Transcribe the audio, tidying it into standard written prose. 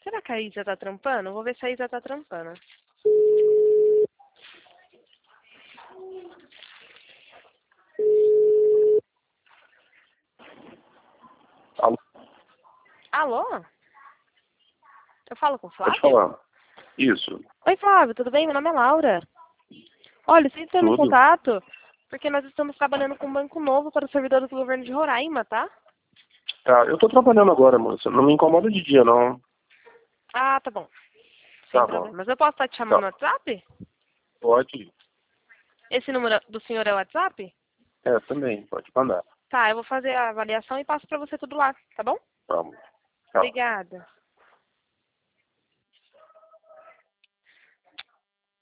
Será que a Isa tá trampando? Vou ver se a Isa tá trampando. Alô? Alô? Eu falo com o Pode Flávio? falar. Isso. Oi, Flávio, tudo bem? Meu nome é Laura. Olha, estou entrando em Tudo? contato porque nós estamos trabalhando com um banco novo para os servidores do governo de Roraima, tá? Tá, eu tô trabalhando agora, moça. Não me incomoda de dia, não. Ah, tá bom. Sem Tá bom. problema. Mas eu posso estar te chamando Tá. no WhatsApp? Pode. Esse número do senhor é o WhatsApp? É, também. Pode mandar. Tá, eu vou fazer a avaliação e passo para você tudo lá, tá bom? Vamos. Tá. Obrigada.